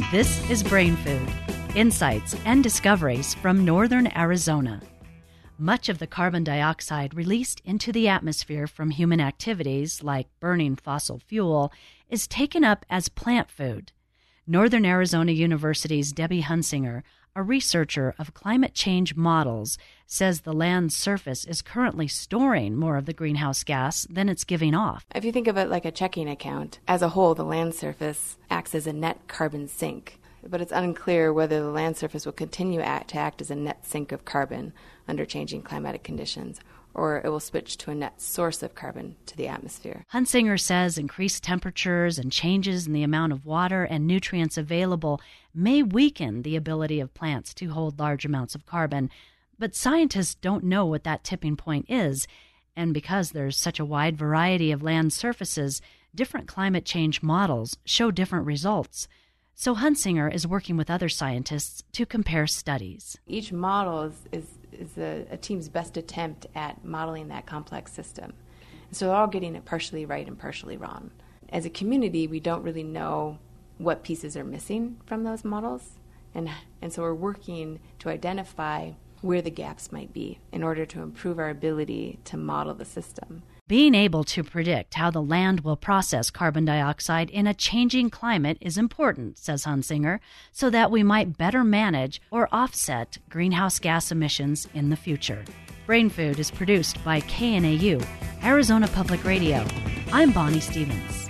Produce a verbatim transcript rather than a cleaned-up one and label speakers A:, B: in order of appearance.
A: This is Brain Food, insights and discoveries from northern Arizona. Much of the carbon dioxide released into the atmosphere from human activities, like burning fossil fuel, is taken up as plant food. Northern Arizona University's Debbie Hunsinger, a researcher of climate change models, says the land's surface is currently storing more of the greenhouse gas than it's giving off.
B: If you think of it like a checking account, as a whole, the land surface acts as a net carbon sink. But it's unclear whether the land surface will continue act, to act as a net sink of carbon under changing climatic conditions, or it will switch to a net source of carbon to the atmosphere.
A: Hunsinger says increased temperatures and changes in the amount of water and nutrients available may weaken the ability of plants to hold large amounts of carbon, but scientists don't know what that tipping point is, and because there's such a wide variety of land surfaces, different climate change models show different results. So Hunsinger is working with other scientists to compare studies.
B: Each model is, is, is a, a team's best attempt at modeling that complex system. So they're all getting it partially right and partially wrong. As a community, we don't really know what pieces are missing from those models, and, and so we're working to identify where the gaps might be in order to improve our ability to model the system.
A: Being able to predict how the land will process carbon dioxide in a changing climate is important, says Hunsinger, so that we might better manage or offset greenhouse gas emissions in the future. Brain Food is produced by K N A U, Arizona Public Radio. I'm Bonnie Stevens.